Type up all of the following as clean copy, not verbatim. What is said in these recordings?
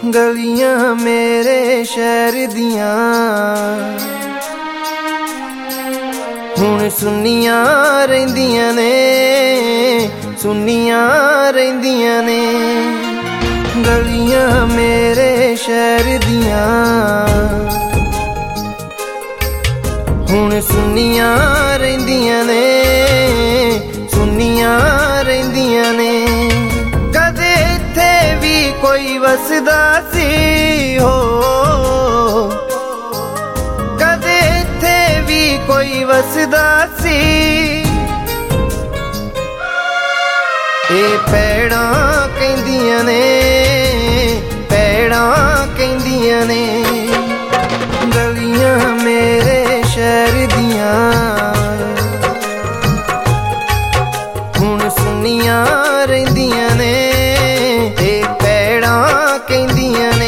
गलियां मेरे शहर दियां हुण सुनियां रहिंदियां ने, सुनियां रहिंदियां ने। गलियां मेरे शहर दियां हुण सुनियां रहिंदियां ने, सुनियां रहिंदियां ने। कदे इत्थे भी कोई वसदा सी हो, कदे इत्थे भी कोई वसदा सी। ए पैड़ां कहंदियां ने, पैड़ां कहंदियां ने। गलियां मेरे शहर दियां हुण सुनियां रहिंदियां ने, ए पैड़ां कहंदियां ने।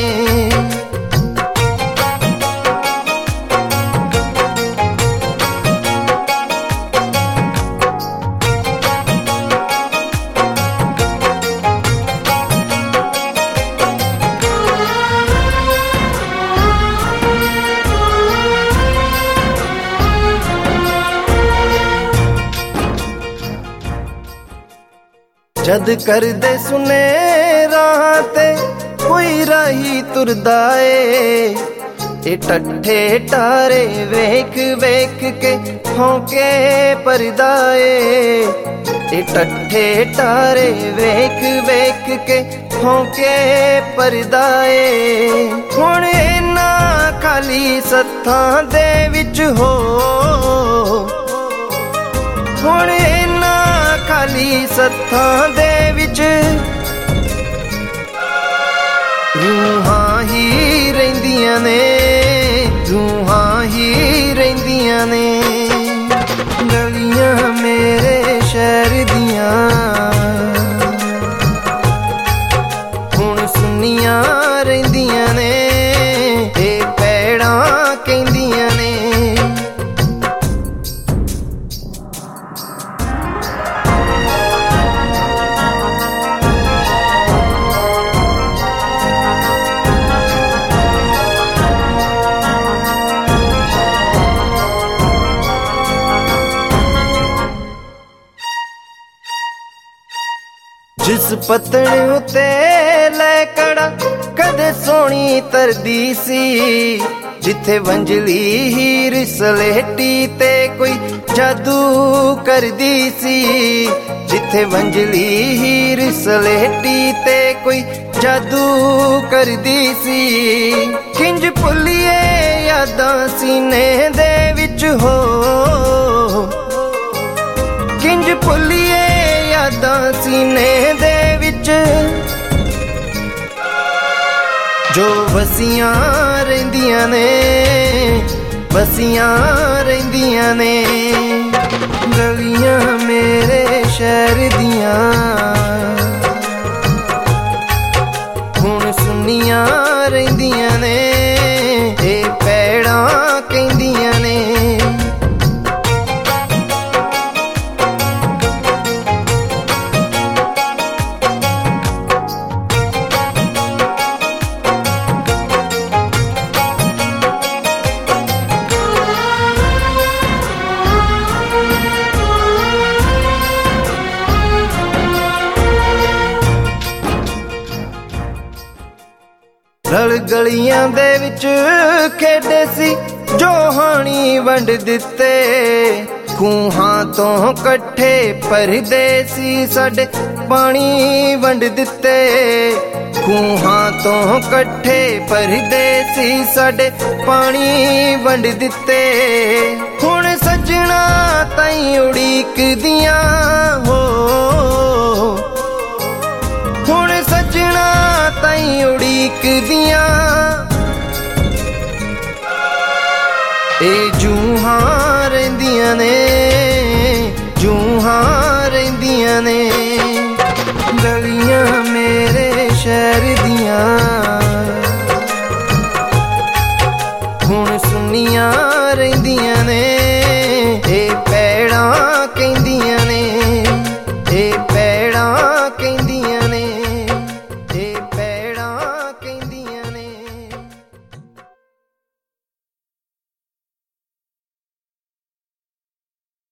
जद करदे सुने राह ते कोई राही तुरदा ए टट्ठे टारे वेख वेख के भौंके परदा ए टट्ठे टारे वेख वेख के भौंके परदा ए। हुण इन्ना खाली सत्थां दे विच हो, हुण इन्ना खाली सत्थां दे विच रूहां ही रहिंदियां ने, रूहां ही रहिंदियां ने। गलियां मेरे शहर दियां हुण सुनियां रहिंदियां ने, ए पैड़ां कहंदियां ने। जिस पतन उते लैकड़ा कदे सोहनी तरदी सी, जिथे वंजली हीर सलेटी ते कोई जादू करदी सी, जिथे वंजली हीर सलेटी ते कोई जादू करदी सी। किंज भुल्लिए यादां सीने दे विच हो, किंज भुल्लिए यादां सीने दे विच जो वसियां रहिंदियां ने, वसियां रहिंदियां ने। गलियां मेरे शहर दियां हुण सुनियां रहिंदियां ने, ए पैड़ां कहंदियां ने। रल गलियां दे विच खेडे सी जो हानी वंड दिते, खूहां तो कट्ठे भरदे सी साडे पानी वंड दिते, खूहां तो कट्ठे भरदे सी साडे पानी वंड दिते। हुण सजना ताईं उड़ीकदियां हो, हुण सजना ताईं उड़ीकदियां ए जूहां रहिंदियां ने, जूहां रहिंदियां ने। गलियां मेरे शहर